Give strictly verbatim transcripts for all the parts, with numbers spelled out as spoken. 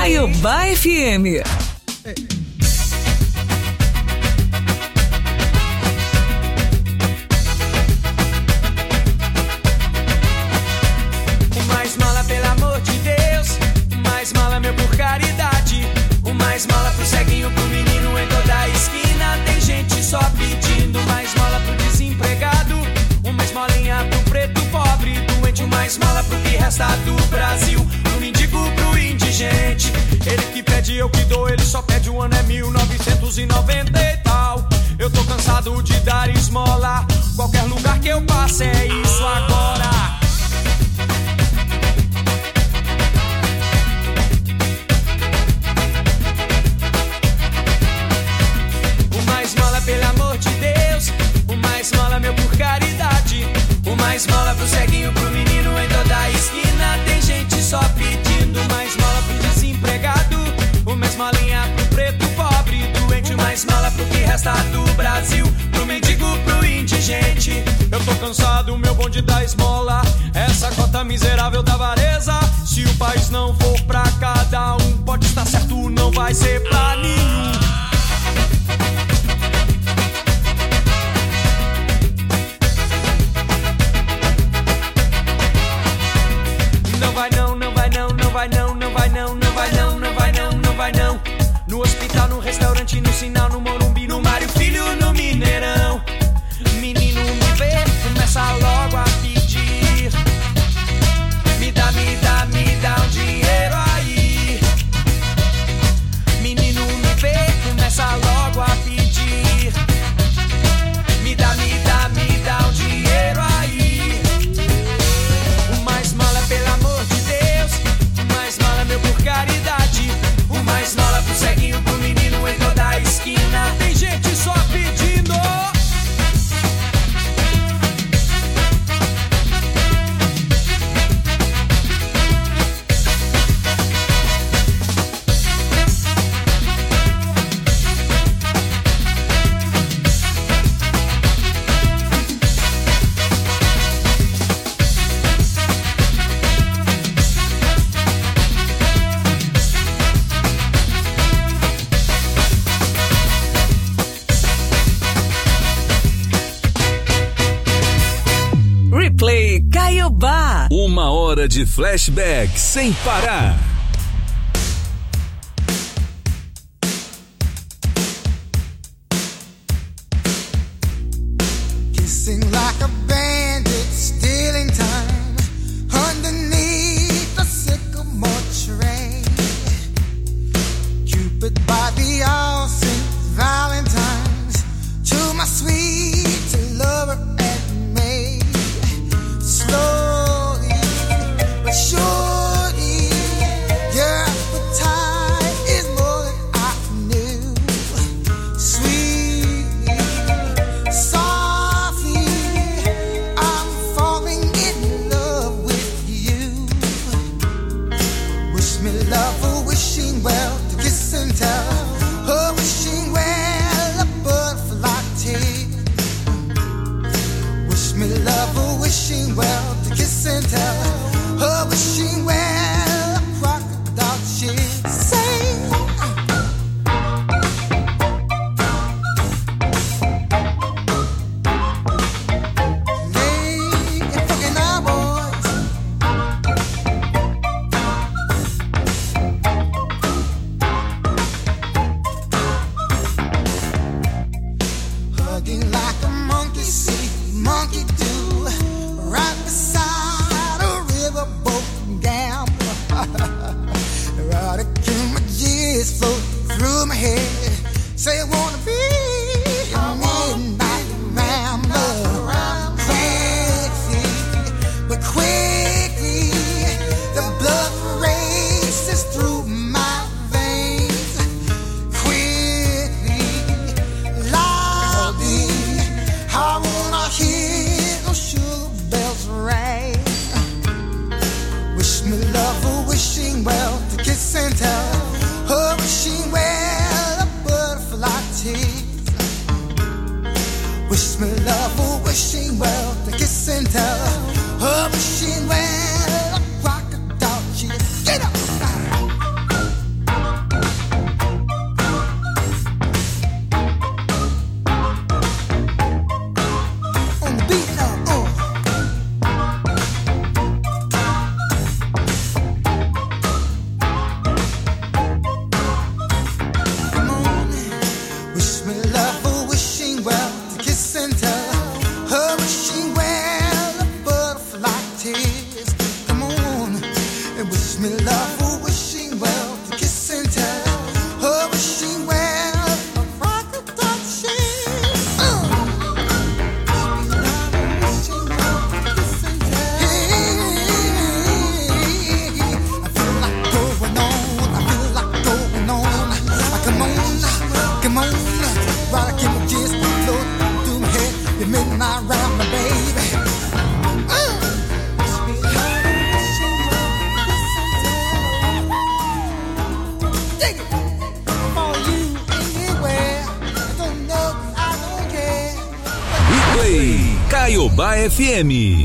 Caiobá F M. Uma esmola, pelo amor de Deus. Uma esmola, meu, por caridade. Uma esmola pro ceguinho, pro menino em toda a esquina. Tem gente só pedindo uma esmola pro desempregado. Uma esmolinha pro preto pobre, doente. Uma esmola pro que resta do Brasil. Pro mendigo, pro indigente. Ele que pede, eu que dou. Ele só pede, o ano é mil novecentos e noventa e tal. Eu tô cansado de dar esmola. Qualquer lugar que eu passe é isso agora. Uma esmola, pelo amor de Deus. Uma esmola, meu, por caridade. Uma esmola pro ceguinho, pro menino em toda a esquina. Tem gente só pedindo uma esmola pro desempregado. Uma esmolinha pro preto pobre, doente. Uma esmola pro que resta do Brasil. Pro mendigo, pro indigente. Eu tô cansado, meu bonde da esmola. Essa cota miserável da avareza. Se o país não for pra cada um, pode estar certo, não vai ser pra nenhum. Não vai não, não vai não, não vai não, não vai não, não vai não, não vai não, não vai não. No hospital, no restaurante, no sinal, no Morumbi, no Mário Filho, no Mineirão. Menino me vê, começa logo a pedir. Me dá, me dá, me dá um dinheiro aí. Menino me vê, começa logo a pedir. Me dá, me dá, me dá um dinheiro aí. Uma esmola, pelo amor de Deus. Uma esmola, meu, por caridade. Uma esmola pro ceguinho, pro menino em toda a esquina. Tem gente só pedindo. Replay Caiobá. Uma hora de flashback sem parar. Kissing like a bandit, stealing time underneath the sycamore tree. Cupid by the all Saint Valentine's to my sweet lover and me. Slowly but surely, your appetite is more than I knew. Sweetly, softly, I'm falling in love with you. Wish me love, or wishing well, to kiss and tell. Oh, wishing well, a butterfly tea. Wish me love, or wishing well, to kiss and tell. Oh, wishing well, a crocodile she'd say. Hey, fucking our boys. Hugging like a monkey see, monkey do, right beside a riverboat gambler. Erotic images float through my head. Say I wanna be a midnight rambler. Quickly, but quickly, the blood races through my veins. Quickly, loudly, I wanna hear those sugar bells ring. Wish me love, or wishing well, to kiss and tell. Oh, wishing well, a butterfly tea. Caiobá F M.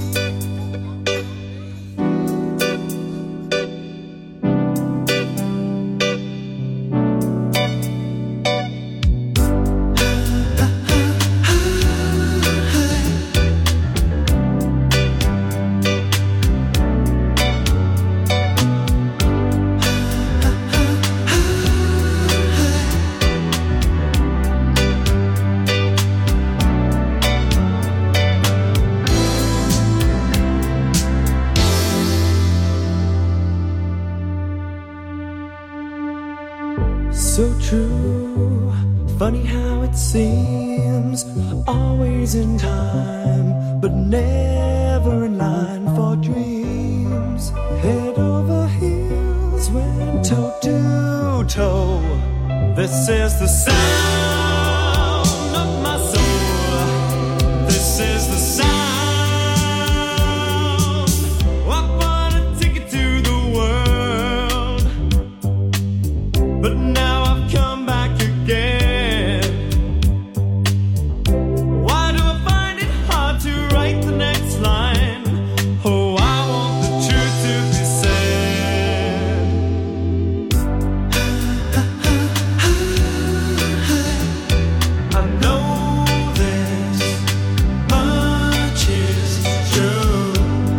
So true, funny how it seems, always in time, but never in line for dreams. Head over heels, went toe to toe. This is the sound of my soul. This is the sound. I bought a ticket to the world, but now I've come back again. Why do I find it hard to write the next line? Oh, I want the truth to be said. I know this much is true.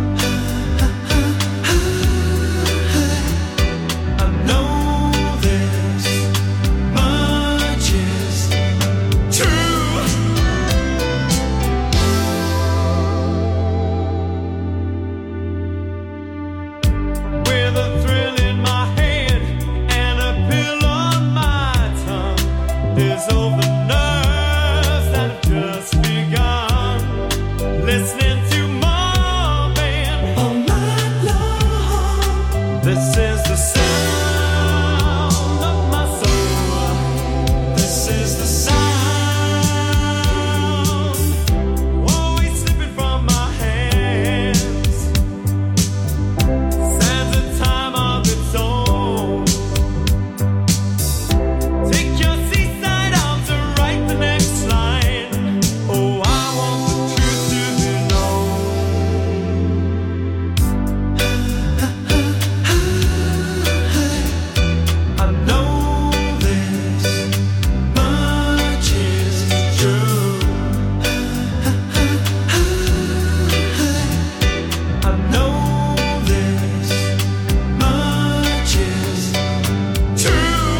I know this much is true. With a thrill in my head and a pill on my tongue, there's all the nerves that have just begun. Listening to Marvin all night long. This is the sound of my soul. This is the sound. Always slipping from my hands. Stands a time of its own. Take your seaside out to write the next line. Oh, I want the truth to be known. I know this much is true. I know this much is true.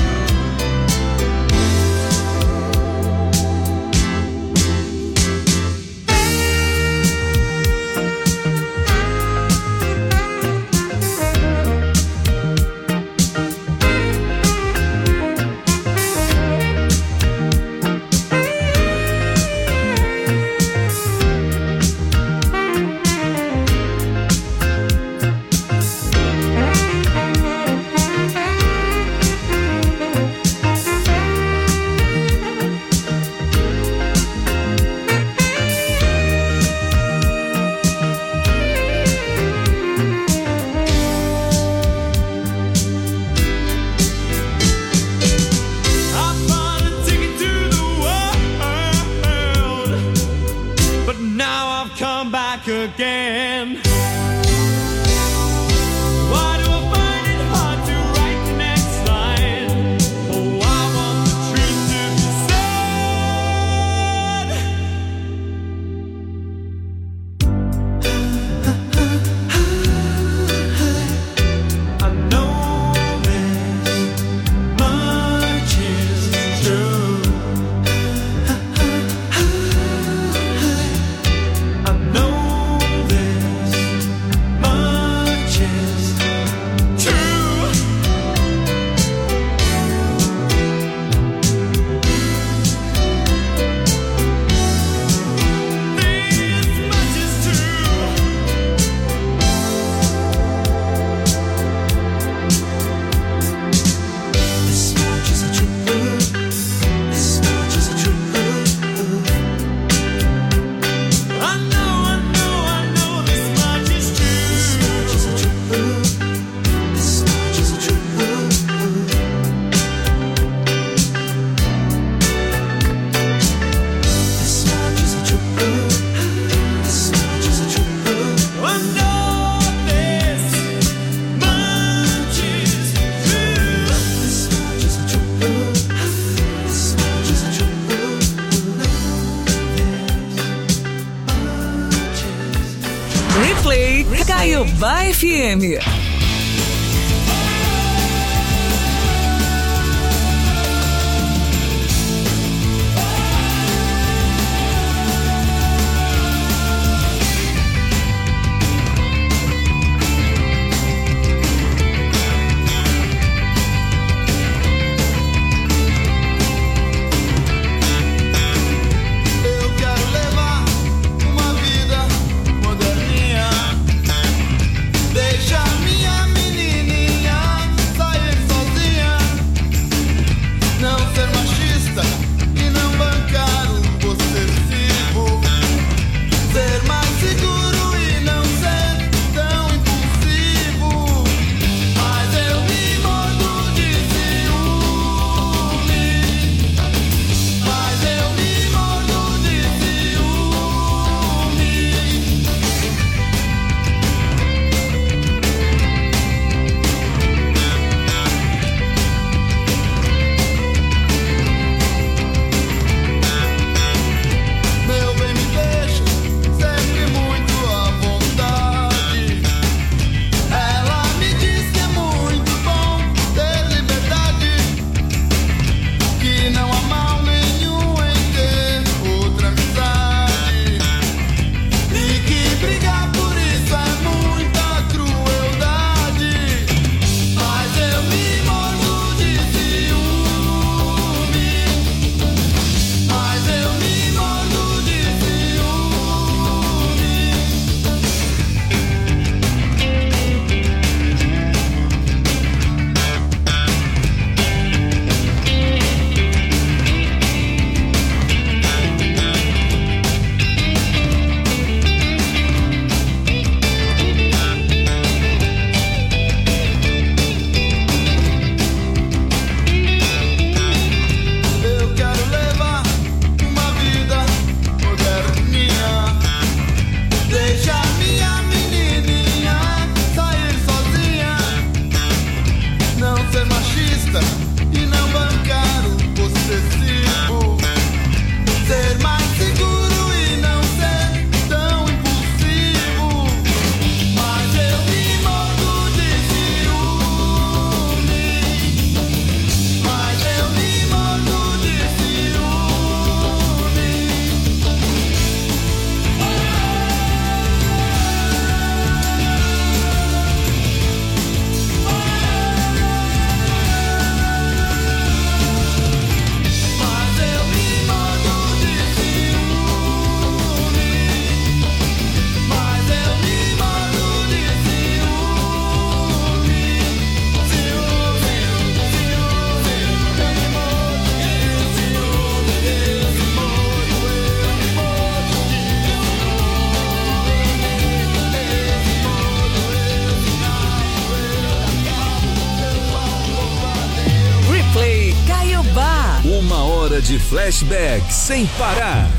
I bought a ticket to the world, but now I've come back again. Why do I find it hard to write the next line? Oh, I want the truth to be said. I know this much is true. I know this Replay Caiobá F M. De flashback sem parar.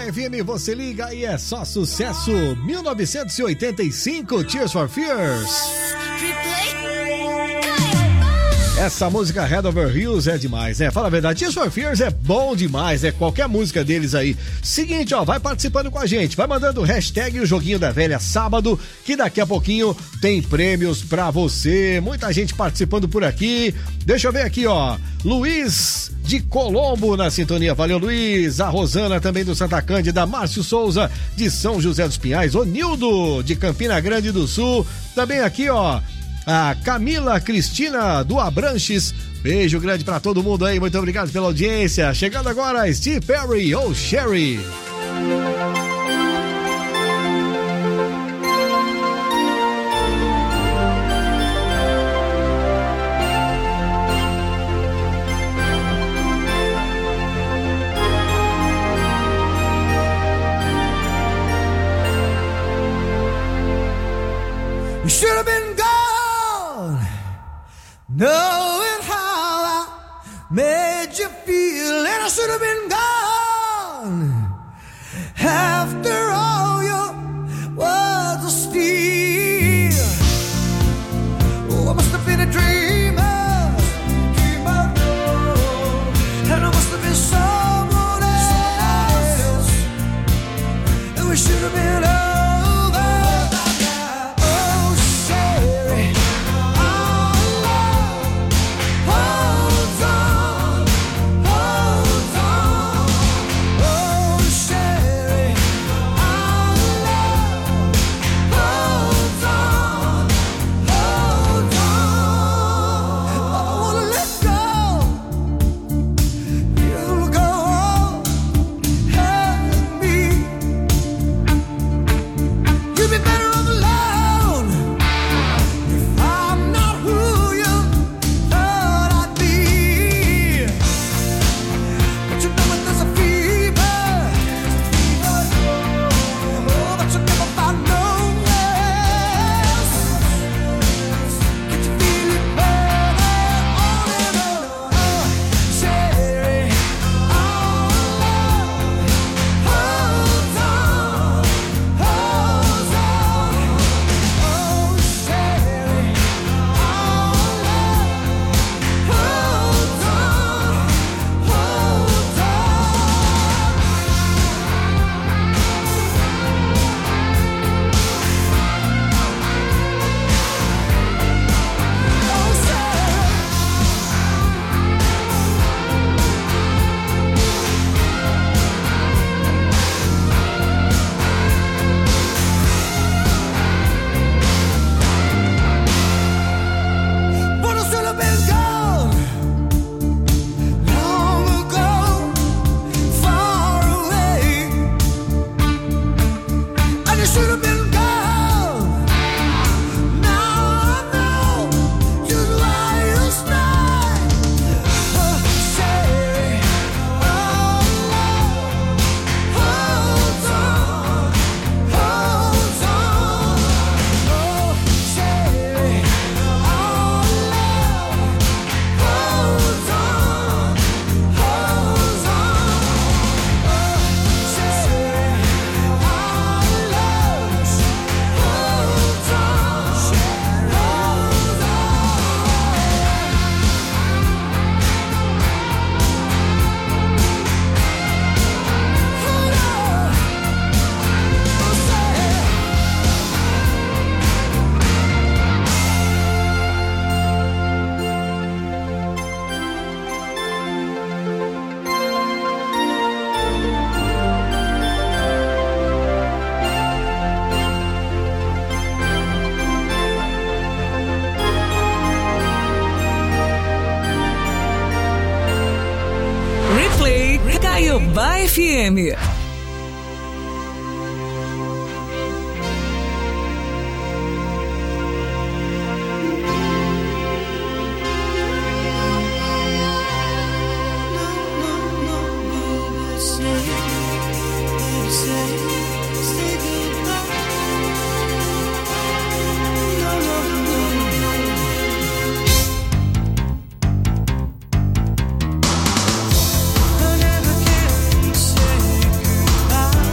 F M, você liga e é só sucesso. mil novecentos e oitenta e cinco, Tears for Fears. Essa música Head Over Heels é demais, né? Fala a verdade, Tears for Fears é bom demais, é qualquer música deles aí. Seguinte, ó, vai participando com a gente, vai mandando hashtag o Joguinho da Velha sábado, que daqui a pouquinho tem prêmios pra você. Muita gente participando por aqui. Deixa eu ver aqui, ó. Luiz de Colombo na sintonia, valeu Luiz. A Rosana também do Santa Cândida, Márcio Souza de São José dos Pinhais, o Nildo de Campina Grande do Sul. Também aqui, ó, a Camila Cristina do Abranches. Beijo grande pra todo mundo aí, muito obrigado pela audiência. Chegando agora, Steve Perry ou Sherry. You should have been gone, knowing how I made you feel, and I should have been gone after all your words of steel. Oh, I must have been a dreamer, dreamer, and I must have been someone else, and we should have been over. Caiobá F M. I never can say goodbye.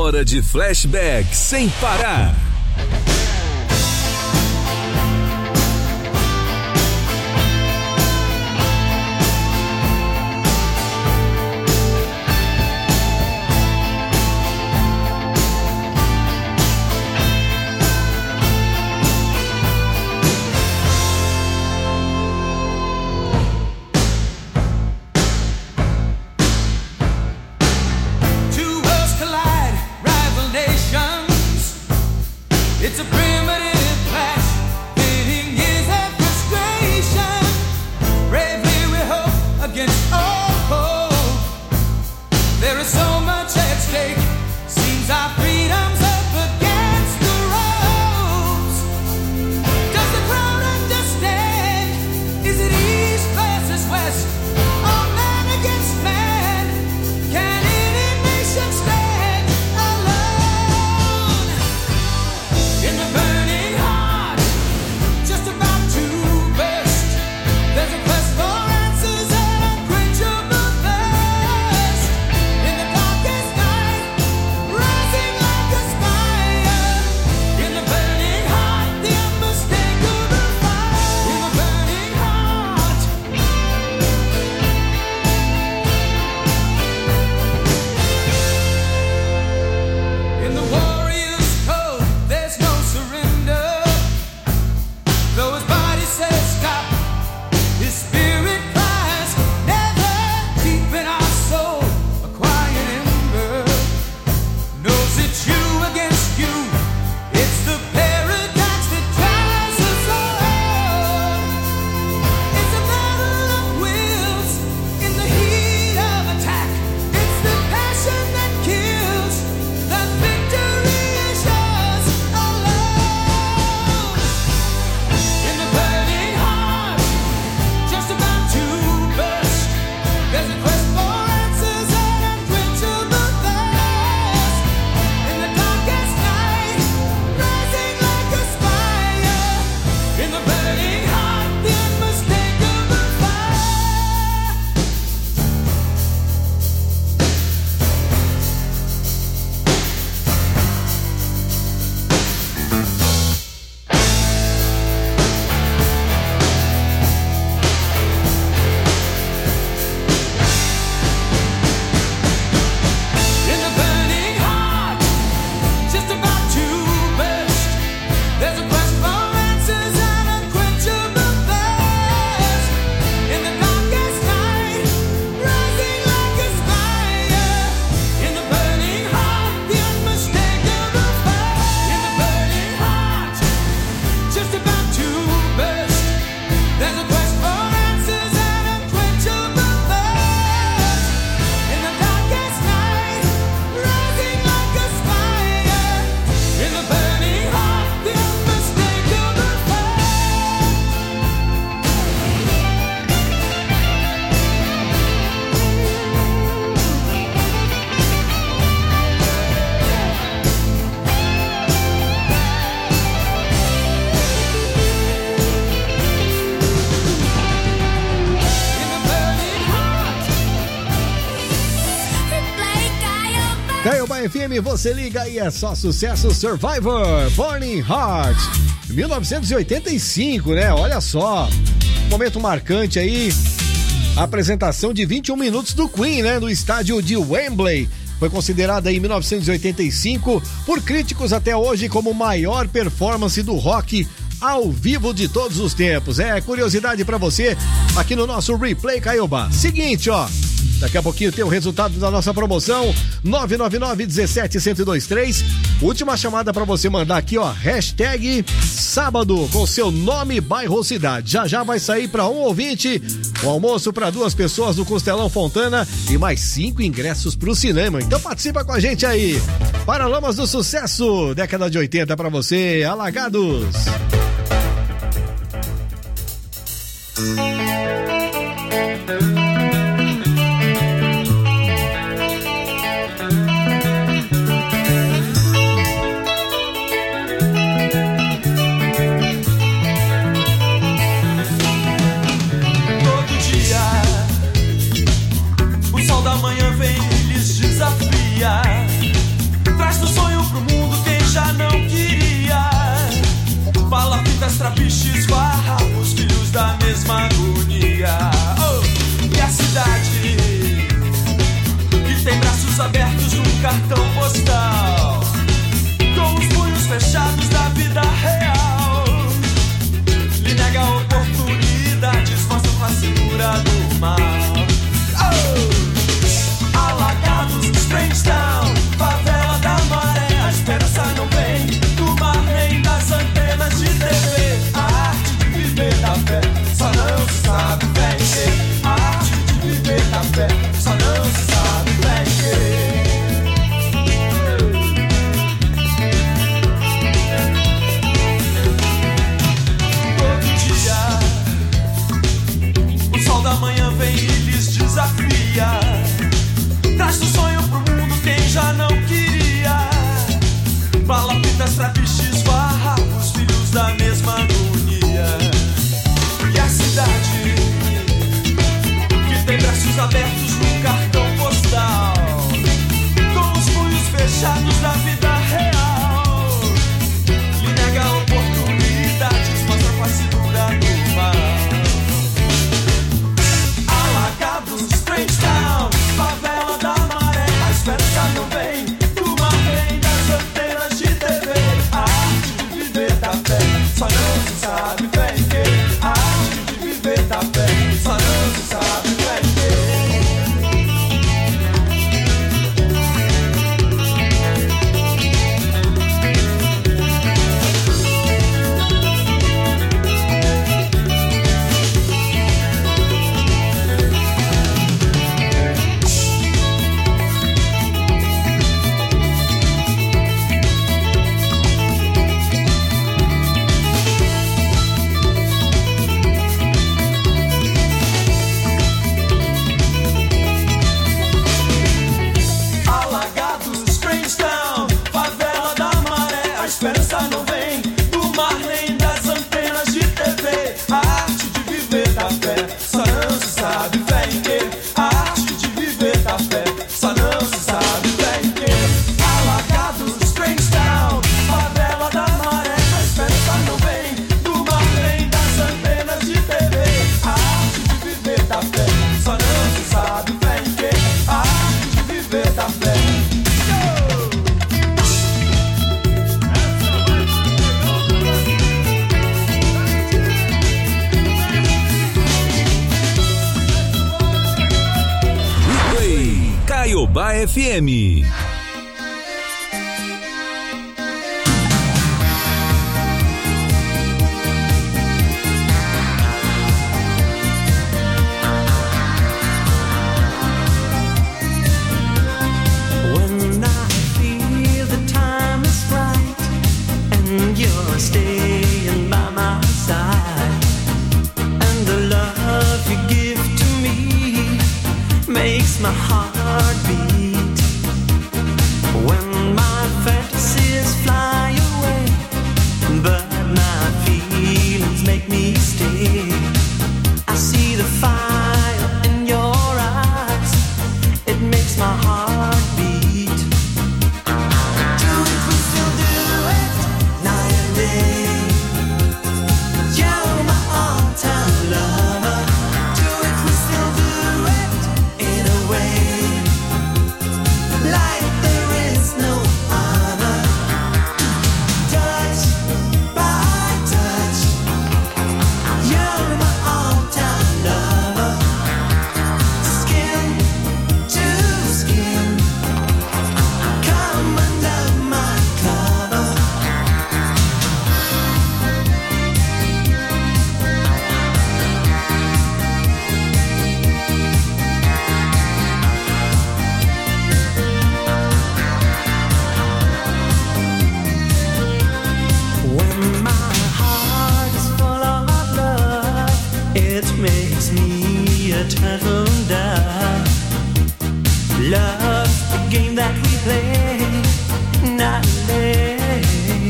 hora de flashback sem parar. It's a primitive clash, pitting years of frustration. Bravely we hope against all hope. There is so much at stake. Seems our freedom's up against the ropes. Does the crowd understand? Is it east versus west? Or man against man? Can any nation stand alone? In the burning heart, just about to burst, there's a quest for answers and unquenchable thirst. In the darkest night, rising like a fire. In the burning heart, the unmistakable fire. In the burning heart. In the warrior's code, there's no surrender. Though his body says stop, his spirit cries never. Deep in our soul, a quiet ember knows it's you against you. It's the paradox that drives us all. It's a battle of wills in the heat of attack. It's the passion that kills. The victory is yours alone. In the burning heart, just about to burst, there's a quest for answers and unquenchable thirst. In the darkest night, rising like a spire. In the burning heart, the unmistakable fire. In the burning heart, just about to burst, there's a quest for answers and unquenchable thirst. In the darkest night, rising like a spire. In the burning heart, the unmistakable fire. In the burning heart, just about to burst, there's a quest for answers and unquenchable thirst. In the darkest night, rising like a spire. In the burning heart, the unmistakable fire. In the burning heart. Caiobá F M, você liga e é só sucesso. Survivor, Burning Heart, mil novecentos e oitenta e cinco, né? Olha só, momento marcante aí, a apresentação de vinte e um minutos do Queen, né? No estádio de Wembley. Foi considerada em mil novecentos e oitenta e cinco por críticos até hoje como maior performance do rock ao vivo de todos os tempos. É curiosidade pra você aqui no nosso Replay Caiobá. Seguinte, ó, daqui a pouquinho tem o resultado da nossa promoção nove nove nove um sete um zero dois três. Última chamada pra você mandar aqui, ó, hashtag sábado com seu nome, bairro ou cidade. Já já vai sair pra um ouvinte o almoço pra duas pessoas do Costelão Fontana e mais cinco ingressos pro cinema. Então participa com a gente aí. Paralamas do Sucesso, década de oitenta pra você, Alagados. Todo dia o sol da manhã vem e lhes desafia. Traz cartão postal, com os punhos fechados da vida real. Lhe nega oportunidades, mostra com a cintura do mal. Oh! Alagados, Strange Town, favela da maré, a esperança não vem do mar nem das antenas de T V. A arte de viver da fé só não se sabe vender. A arte de viver da fé só não se sabe vender. O sol da manhã vem e lhes desafia, traz do sonho pro mundo quem já não queria. Balapitas, trapiches, farrapos, filhos da mesma agonia. E a cidade que tem braços abertos no cartão postal, com os punhos fechados da vida real, lhe nega oportunidades, mostra com a cintura do mar. Strange Town, favela da maré, a esperança não vem do mar nem das antenas de T V. A arte de viver da fé só não se sabe vender. A arte de viver da fé só não se sabe vender. Caiobá F M. My heart beat when my fantasies fly away, but my feelings make me stay. I see the fire in your eyes, it makes my heart beat. Do it, we still do it, night and day. You're my all-time lover. Do it, we still do it in a way. Like there is no other. Touch by touch, you're my all-time lover. Skin to skin, come under my cover. When my heart is full of love, it makes me a turtle dove. Love's the game that we play, not lay.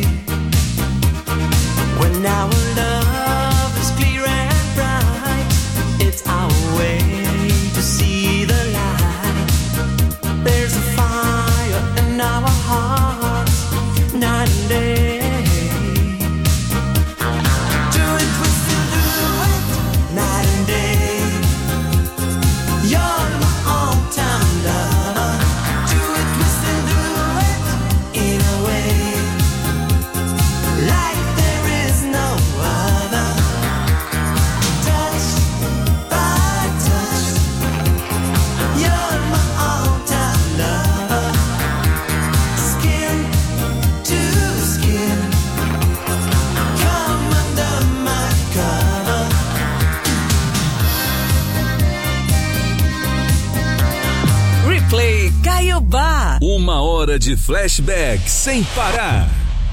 When our love is clear and bright, it's our way to see the light. There's a fire in our hearts, night and day. Do it, we still do it, night and day. You're my all-time lover. Do it, we still do hora de flashback sem parar.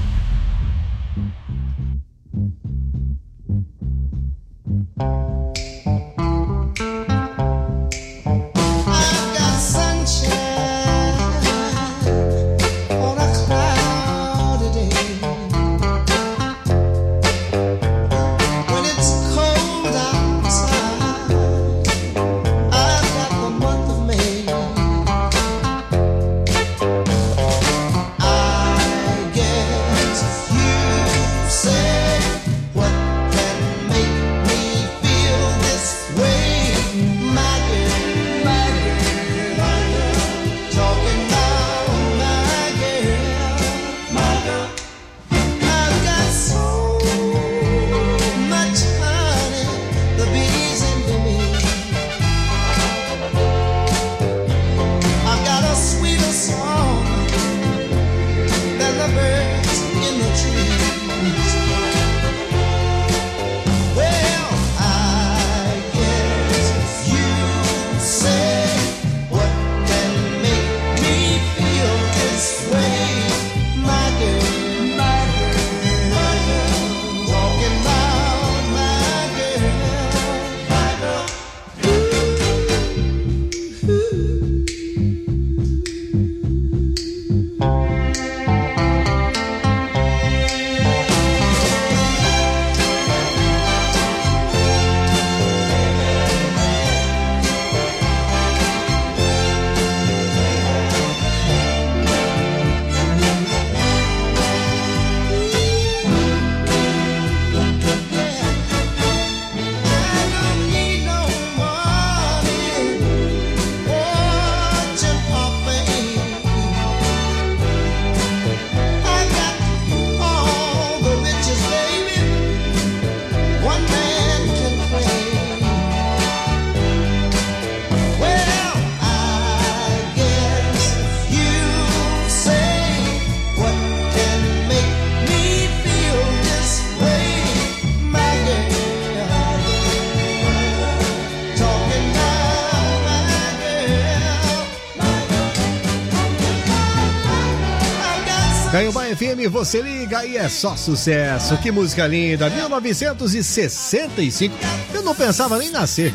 Caiobá F M, você liga e é só sucesso. Que música linda, mil novecentos e sessenta e cinco. Eu não pensava nem nascer.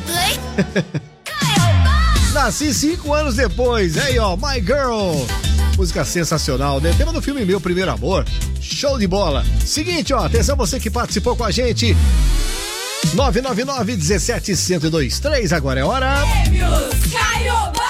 Nasci cinco anos depois. Aí, ó, My Girl. Música sensacional, né? Tema do filme Meu Primeiro Amor. Show de bola. Seguinte, ó, atenção você que participou com a gente. nove nove nove, um sete, um zero dois três, agora é hora. Prêmios Caiobá!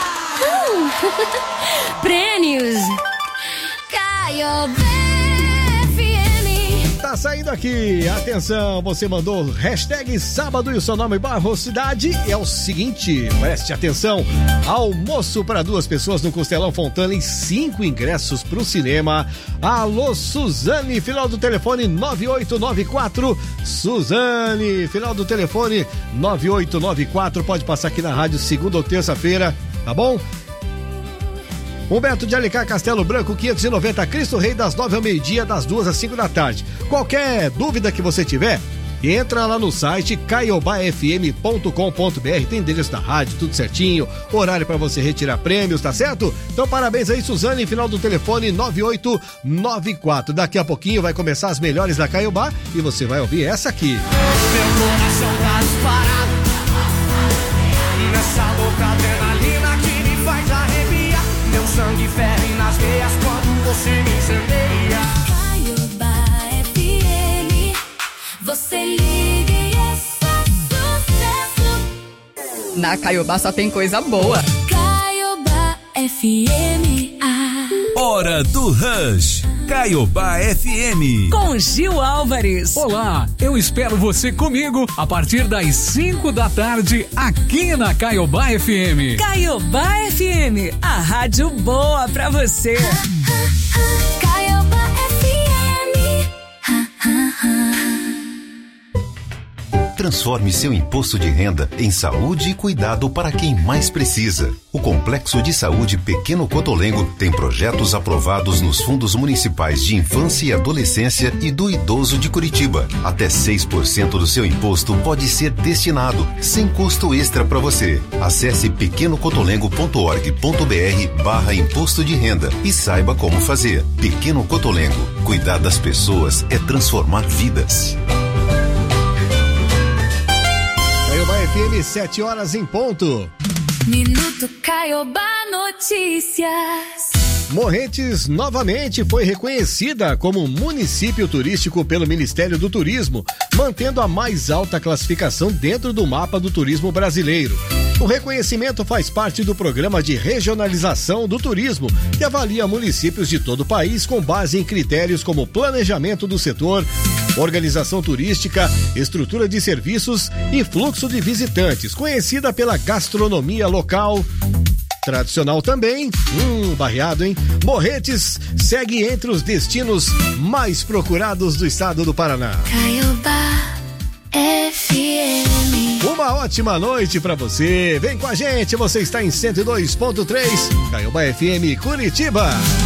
Uh, prêmios Caiobá F M. Tá saindo aqui, atenção, você mandou hashtag sábado e o seu nome bairro cidade. É o seguinte, preste atenção, almoço para duas pessoas no Costelão Fontana e cinco ingressos pro cinema. Alô, Suzane, final do telefone nove oito nove quatro. Suzane, final do telefone nove oito nove quatro. Pode passar aqui na rádio segunda ou terça-feira, tá bom? Humberto de Alencar, Castelo Branco, quinhentos e noventa, Cristo Rei, das nove ao meio-dia, das duas às cinco da tarde. Qualquer dúvida que você tiver, entra lá no site caiobá f m ponto com ponto b r, tem endereço da rádio, tudo certinho, horário para você retirar prêmios, tá certo? Então parabéns aí, Suzane, final do telefone nove oito nove quatro. Daqui a pouquinho vai começar as melhores da Caiobá e você vai ouvir essa aqui. Meu coração tá disparado nessa louca adrenalina que me faz arrepiar. Meu sangue ferve nas veias quando você me incendeia. Caiobá F M, você liga e é só sucesso. Na Caiobá só tem coisa boa. Caiobá F M. Ah. Hora do Rush. Caiobá F M. Com Gil Álvares. Olá, eu espero você comigo a partir das cinco da tarde aqui na Caiobá F M. Caiobá F M, a rádio boa pra você. Caiobá F M. Transforme seu imposto de renda em saúde e cuidado para quem mais precisa. O Complexo de Saúde Pequeno Cotolengo tem projetos aprovados nos fundos municipais de infância e adolescência e do idoso de Curitiba. Até seis por cento do seu imposto pode ser destinado, sem custo extra para você. Acesse pequenocotolengo.org.br barra imposto de renda e saiba como fazer. Pequeno Cotolengo. Cuidar das pessoas é transformar vidas. Caiobá F M, sete horas em ponto. Minuto Caiobá Notícias. Morretes novamente foi reconhecida como município turístico pelo Ministério do Turismo, mantendo a mais alta classificação dentro do mapa do turismo brasileiro. O reconhecimento faz parte do programa de regionalização do turismo, que avalia municípios de todo o país com base em critérios como planejamento do setor, organização turística, estrutura de serviços e fluxo de visitantes, conhecida pela gastronomia local. Tradicional também, hum, barreado, hein? Morretes segue entre os destinos mais procurados do estado do Paraná. Caiobá F M. Uma ótima noite pra você. Vem com a gente, você está em cento e dois ponto três, Caiobá F M Curitiba.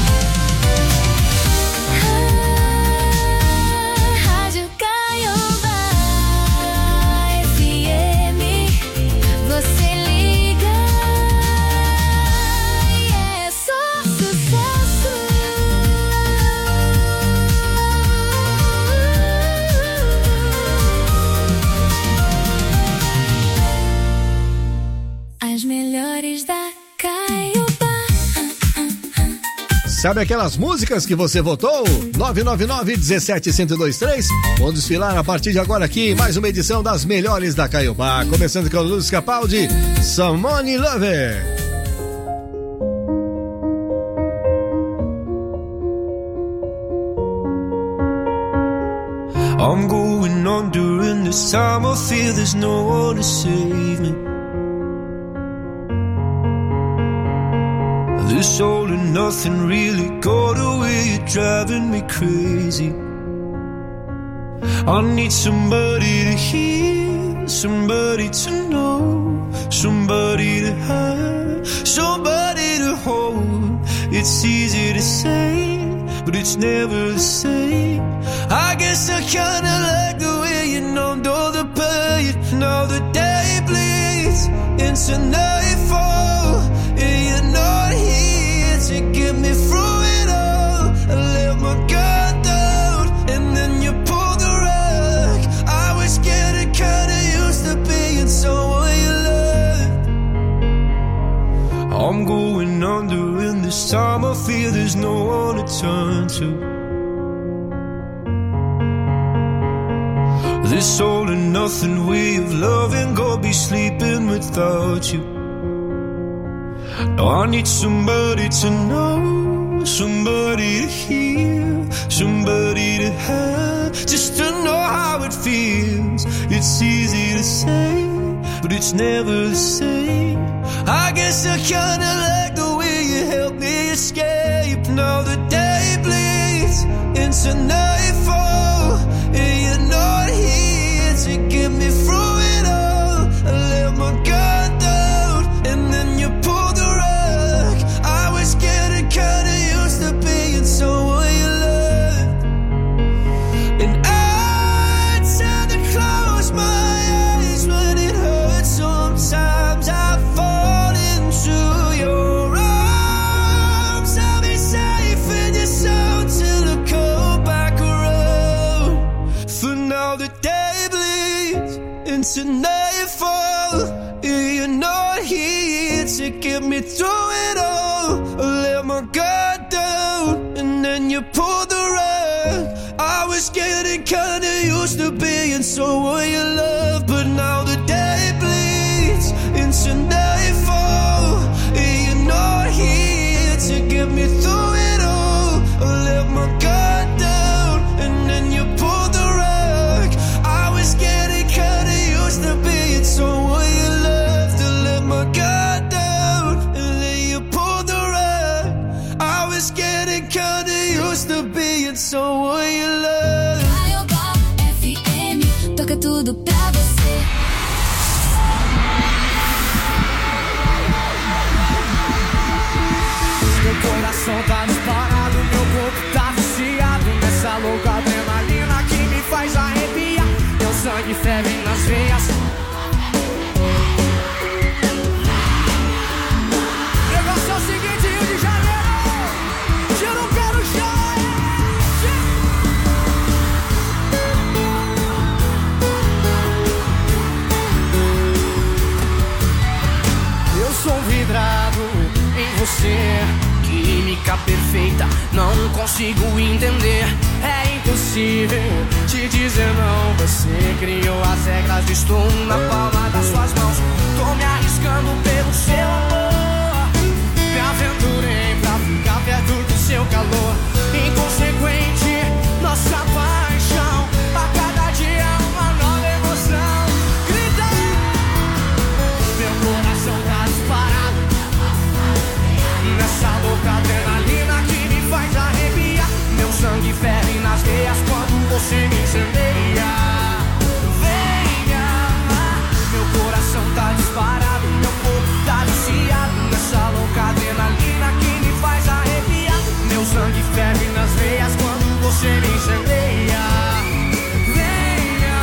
Rádio Caiobá F M. Você liga e é só sucesso. As melhores da Caiobá. Sabe aquelas músicas que você votou? nove nove nove, um sete, um zero dois três. Vão desfilar a partir de agora aqui mais uma edição das melhores da Caiobá. Começando com a Luz Capaldi, Someone Lover. I'm going on during this time. I feel there's no one to save me. This all and nothing really got away. You're driving me crazy. I need somebody to hear, somebody to know, somebody to have, somebody to hold. It's easy to say, but it's never the same. I guess I kinda like the way you numbed all the pain. Now the day bleeds into nightfall, and you're not here to get me through it all. I let my guard down, and then you pulled the rug. I was getting kinda used to being someone you loved. I'm going under, and this time I feel there's no one to turn to. This all and nothing way of loving, go be sleeping without you. Now I need somebody to know, somebody to hear, somebody to have, just to know how it feels. It's easy to say, but it's never the same. I guess I kinda like the way you help me escape. Now the day bleeds into nightfall, and you're not here to get me through it all. I let my guard down, and then you pulled the rug. I was getting kinda used to being someone you loved, and I tend to close my eyes when it hurts. Sometimes I fall into your arms. I'll be safe in your sound till I come back around. For now the day bleeds into nightfall, and you're not here to get me through it all. I let my guard down, and then you pulled the rug. I was getting kinda used to being someone you love, but now the day bleeds into nightfall, and you're not here to get me through it all. I let my guard down, and then you pulled the rug. I was getting kinda used to being someone you loved. To let my guard down, and then you pulled the rug. I was getting kinda used to being someone you loved. Caiobá F M, toca toca tudo pra você. Meu coração tá disparado, meu corpo tá viciado nessa louca adrenalina que me faz arrepiar. Meu sangue ferve nas veias. O negócio é o seguinte, Rio de Janeiro, eu não quero chão. Eu sou vidrado em você. Química perfeita, não consigo entender. É impossível te dizer não. Você criou as regras, estou na palma das suas mãos. Tô me arriscando pelo seu amor. Me aventurei pra ficar perto do seu calor. Inconsequente, nossa paixão. A cada dia uma nova emoção. Grita! Meu coração tá disparado nessa louca adrenalina que me faz arrepiar. Meu sangue ferve nas veias quando você me incendeia. Vem me amar. Meu coração tá disparado, meu corpo tá viciado nessa louca adrenalina que me faz arrepiar. Meu sangue ferve nas veias quando você me incendeia. Vem me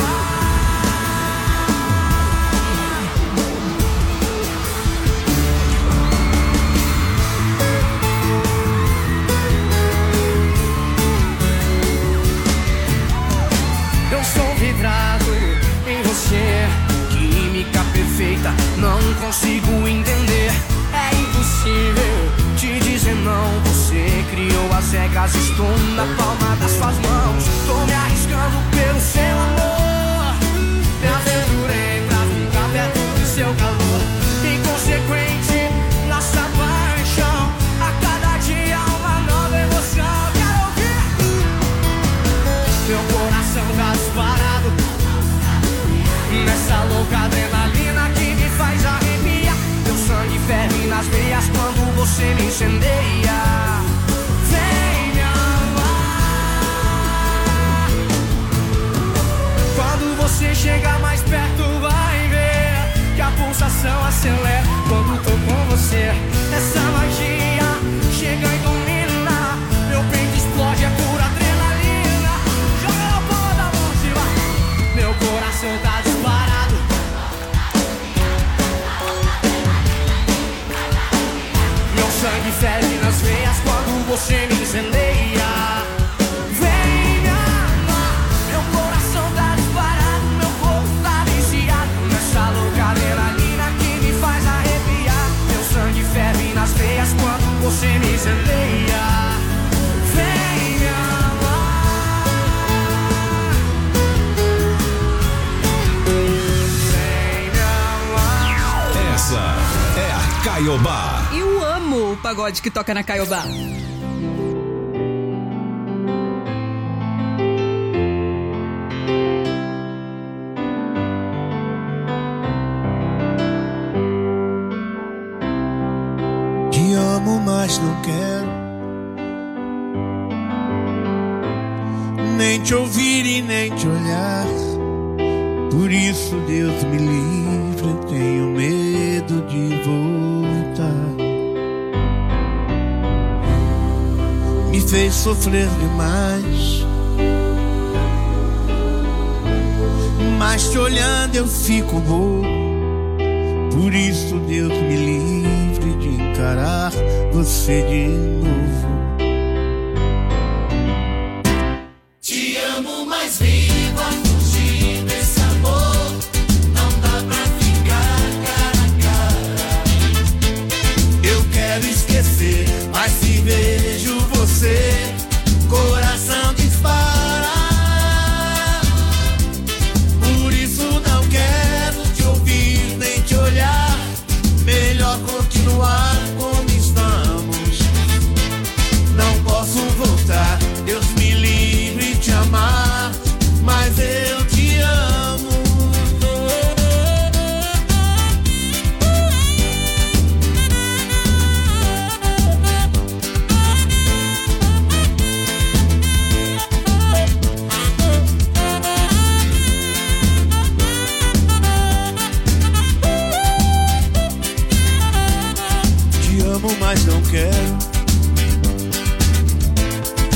Eu sou vidrado em você. Química perfeita, não consigo entender. É impossível te dizer não. Você criou as regras, estou na palma das suas mãos. Tô me arriscando pelo seu amor. Me aventurei pra ficar perto do seu calor. Inconsequente, nossa paixão. A cada dia uma nova emoção. Quero ouvir. Meu coração tá disparado nessa louca adrenalina que me faz arrepiar. Meu sangue ferve nas veias quando você me incendeia. Vem me amar. Quando você chegar mais perto vai ver que a pulsação acelera quando tô com você. Essa magia chega e domina. Meu peito explode, é pura adrenalina. Joga na palma da mão, se vai. Meu coração tá disparado. Meu sangue ferve nas veias quando você me incendeia. Vem me amar. Meu coração tá disparado, meu corpo tá viciado nessa louca adrenalina que me faz arrepiar. Meu sangue ferve nas veias quando você me incendeia. Vem me amar. Vem me amar. Essa é a Caiobá. Eu amo o pagode que toca na Caiobá. Te amo, mas não quero nem te ouvir e nem te olhar. Por isso, Deus me livre, tenho medo de voltar. Me fez sofrer demais, mas te olhando eu fico bobo. Por isso, Deus me livre de encarar você de novo. Te amo, mas viva fugir desse amor. Não dá pra ficar cara a cara. Eu quero esquecer, mas se vejo você, coração dispara. Por isso não quero te ouvir nem te olhar. Melhor continuar como estamos.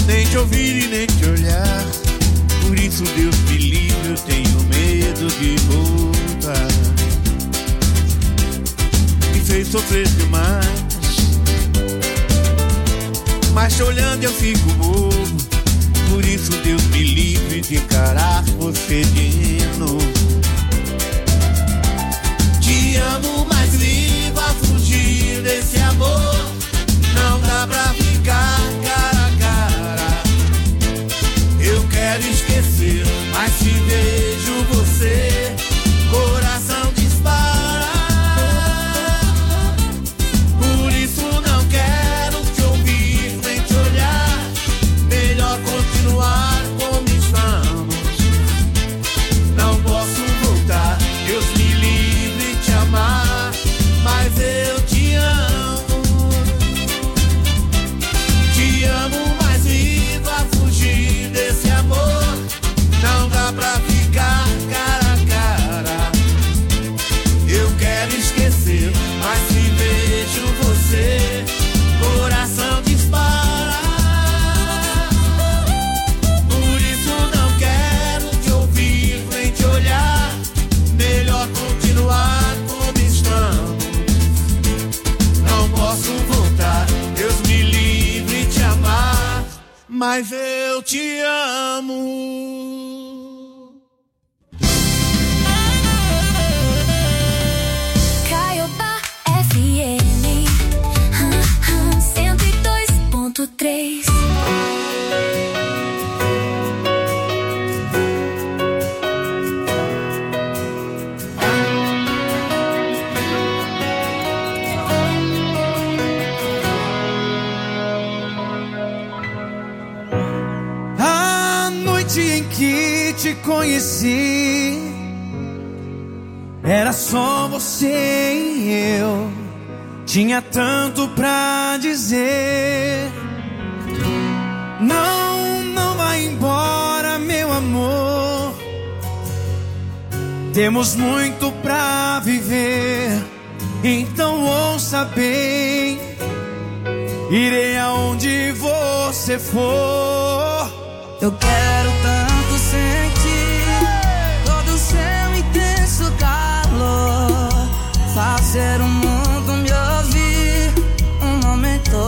nem te ouvir e nem te olhar. Por isso Deus me livre, eu tenho medo de voltar. Me fez sofrer demais, mas te olhando eu fico bobo. Por isso Deus me livre de encarar você de novo. Te amo, mas vivo a fugir desse amor. Não dá pra ficar cara a cara. Eu quero esquecer, mas se vejo você, coração dispara. Por isso não quero te ouvir nem te olhar. Melhor continuar como estamos. Não posso voltar, Deus me livre de te amar, mas eu te amo. Te amo, mas vivo a fugir desse amor. Não dá pra ficar cara a cara. Eu quero esquecer, mas se vejo você, coração dispara. Por isso não quero te ouvir nem te olhar. Melhor continuar como estamos. Não posso voltar, Deus me livre de te amar, mas eu te amo. Caiobá F M hum, hum, cento e dois ponto três. A noite em que te conheci, era só você e eu. Tinha tanto pra dizer. Não, não vai embora, meu amor. Temos muito pra viver. Então ouça bem. Irei aonde você for. Eu quero tanto sentir todo o seu intenso calor. Fazer o mundo me ouvir um momento.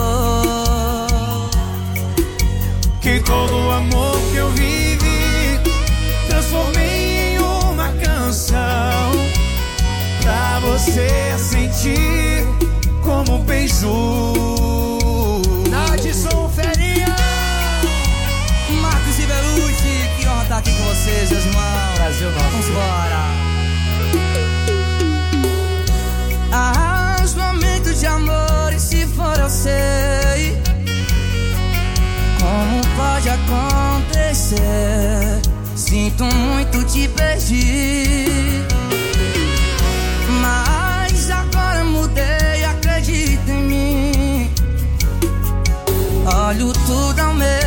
Que todo o amor que eu vivi transformei em uma canção pra você sentir como um beiju. Nadson Ferinha, Marcos e Belucci, que honra estar aqui com vocês, meus irmãos. Brasil nosso. Vamos embora. Ah, os momentos de amor, e se for eu sei como pode acontecer. Sinto muito te perdi, mas agora mudei, acredita em mim. Olho tudo ao meu